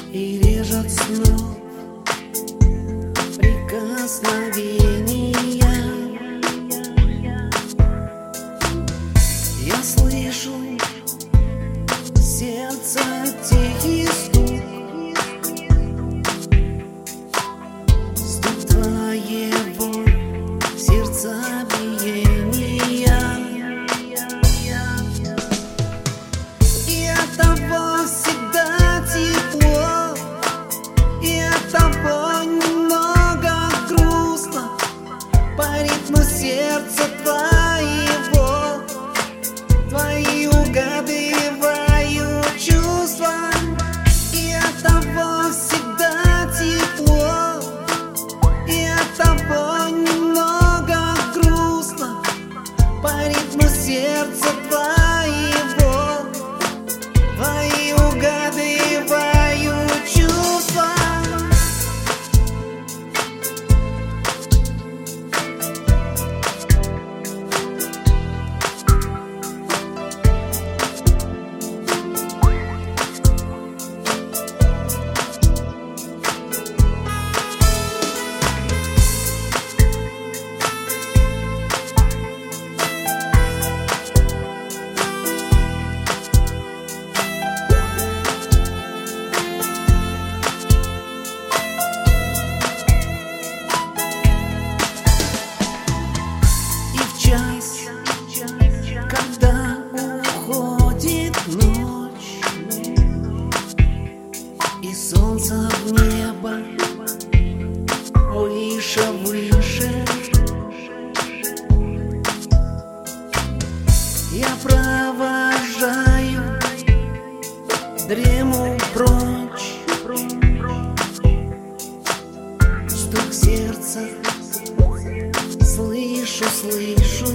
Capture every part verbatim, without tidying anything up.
И режет снов прикосновения. Я слышу сердце тихий стук, стук твоего сердцебиения. И от того всегда тепло, и от того немного грустно по ритму сердца твоего. Твои угадываю чувства, и от того всегда тепло, и от того немного грустно по ритму сердца твоего. Твои угадываю чувства. Когда уходит ночь и солнце в небо выше, выше, я провожаю дрему прочь. Стук сердца слышу, слышу.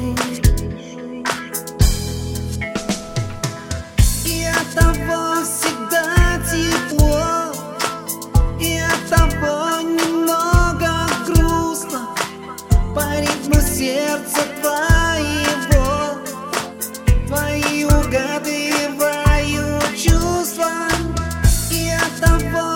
И от того всегда тепло, и от того немного грустно по ритму сердца твоего. Твои угадываю чувства, и от того